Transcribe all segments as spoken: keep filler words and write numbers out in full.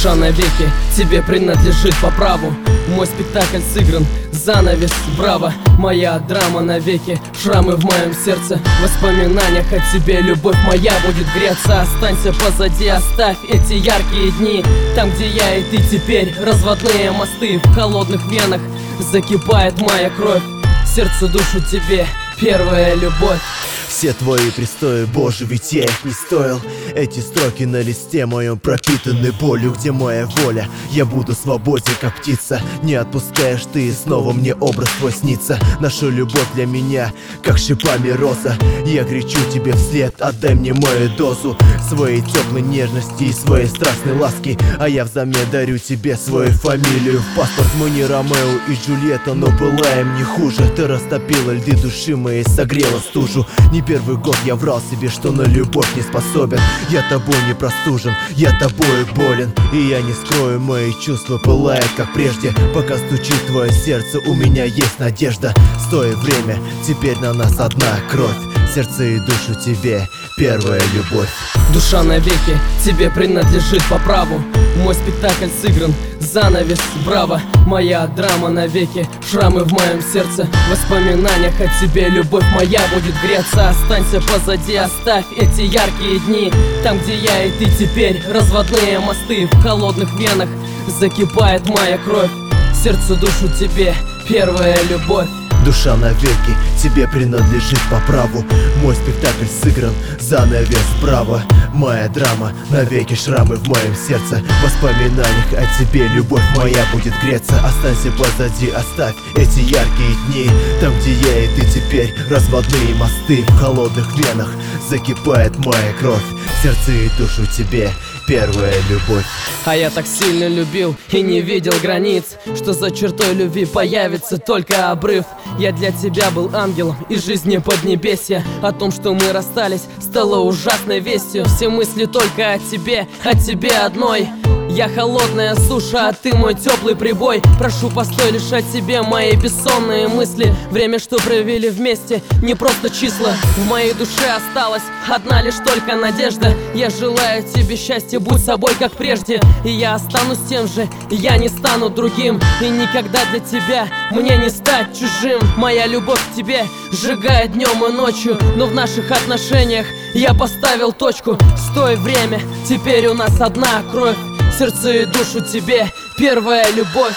Душа навеки тебе принадлежит по праву. Мой спектакль сыгран, занавес, браво. Моя драма навеки, шрамы в моем сердце. В воспоминаниях о тебе любовь моя будет греться. Останься позади, оставь эти яркие дни. Там, где я и ты теперь, разводные мосты. В холодных венах закипает моя кровь. Сердцу, душу тебе, первая любовь. Все твои пристои, боже, ведь я их не стоил. Эти строки на листе моем пропитаны болью. Где моя воля? Я буду свободен, как птица. Не отпускаешь ты, и снова мне образ твой снится. Наша любовь для меня, как шипами роза. Я кричу тебе вслед, отдай мне мою дозу своей теплой нежности и своей страстной ласки. А я взамен дарю тебе свою фамилию. В паспорт мы не Ромео и Джульетта, но пылаем не хуже. Ты растопила льды души моей, согрела стужу. Не первый год я врал себе, что на любовь не способен. Я тобой не простужен, я тобою болен. И я не скрою, мои чувства пылают, как прежде. Пока стучит твое сердце, у меня есть надежда. Стой, время, теперь на нас одна кровь. Сердце и душу тебе, первая любовь. Душа навеки тебе принадлежит по праву. Мой спектакль сыгран, занавес, браво. Моя драма навеки, шрамы в моем сердце. В воспоминаниях о тебе любовь моя будет греться. Останься позади, оставь эти яркие дни. Там, где я и ты теперь, разводные мосты. В холодных венах закипает моя кровь. Сердцу, душу тебе, первая любовь. Душа навеки тебе принадлежит по праву. Мой спектакль сыгран, занавес, браво. Моя драма навеки, шрамы в моем сердце. В воспоминаниях о тебе любовь моя будет греться. Останься позади, оставь эти яркие дни. Там, где я и ты теперь, разводные мосты. В холодных венах закипает моя кровь. Сердце и душу тебе, первая любовь. А я так сильно любил и не видел границ, что за чертой любви появится только обрыв. Я для тебя был ангелом и жизни поднебесья. О том, что мы расстались, стало ужасной вестью. Все мысли только о тебе, о тебе одной. Я холодная суша, а ты мой теплый прибой. Прошу, постой, лишь о тебе мои бессонные мысли. Время, что провели вместе, не просто числа. В моей душе осталась одна лишь только надежда. Я желаю тебе счастья, будь собой, как прежде. И я останусь тем же, я не стану другим. И никогда для тебя мне не стать чужим. Моя любовь к тебе сжигает днем и ночью. Но в наших отношениях я поставил точку. Стой, время, теперь у нас одна кровь. Сердце и душу тебе, первая любовь.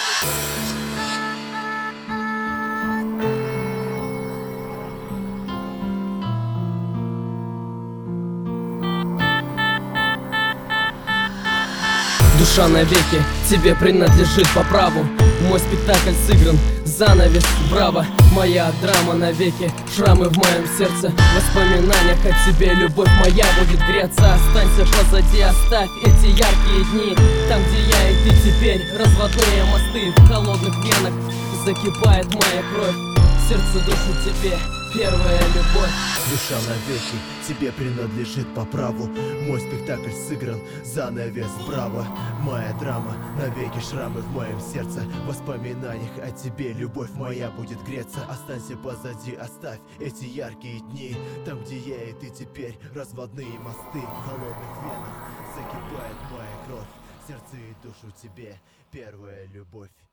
Душа навеки тебе принадлежит по праву. Мой спектакль сыгран, занавес, браво. Моя драма навеки, шрамы в моем сердце. В воспоминаниях о тебе любовь моя будет греться. Останься позади, оставь эти яркие дни. Там, где я и ты теперь, разводные мосты. В холодных венах закипает моя кровь. Сердце, душу тебе, первая любовь. Душа навеки тебе принадлежит по праву. Мой спектакль сыгран, занавес, браво. Моя драма навеки, шрамы в моем сердце. В воспоминаниях о тебе любовь моя будет греться. Останься позади, оставь эти яркие дни. Там, где я и ты теперь, разводные мосты. В холодных венах закипает моя кровь. Сердце и душу тебе, первая любовь.